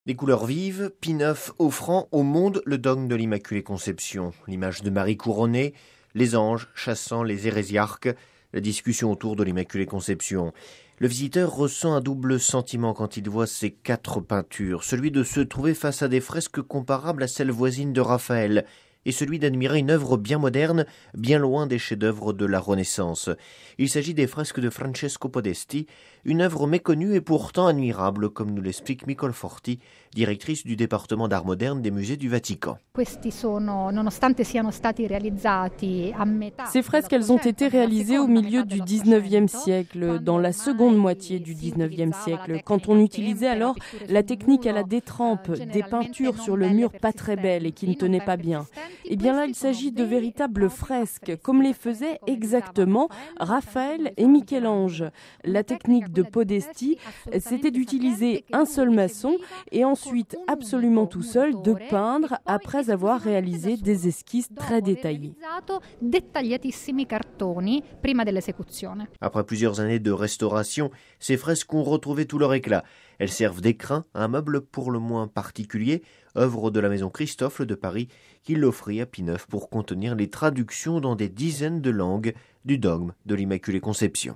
Des couleurs vives, Pie IX offrant au monde le dogme de l'Immaculée Conception, l'image de Marie couronnée, les anges chassant les hérésiarques, la discussion autour de l'Immaculée Conception. Le visiteur ressent un double sentiment quand il voit ces 4 peintures, celui de se trouver face à des fresques comparables à celles voisines de Raphaël, et celui d'admirer une œuvre bien moderne, bien loin des chefs-d'œuvre de la Renaissance. Il s'agit des fresques de Francesco Podesti, une œuvre méconnue et pourtant admirable, comme nous l'explique Nicole Forti, directrice du département d'art moderne des musées du Vatican. Ces fresques, elles ont été réalisées au milieu du 19e siècle, dans la seconde moitié du 19e siècle, quand on utilisait alors la technique à la détrempe, des peintures sur le mur pas très belles et qui ne tenaient pas bien. Et bien là, il s'agit de véritables fresques, comme les faisaient exactement Raphaël et Michel-Ange. La technique de Podesti, c'était d'utiliser un seul maçon et ensuite, absolument tout seul, de peindre après avoir réalisé des esquisses très détaillées. Après plusieurs années de restauration, ces fresques ont retrouvé tout leur éclat. Elles servent d'écrin à un meuble pour le moins particulier, œuvre de la maison Christophe de Paris, qui l'offrit à Pie IX pour contenir les traductions dans des dizaines de langues du dogme de l'Immaculée Conception.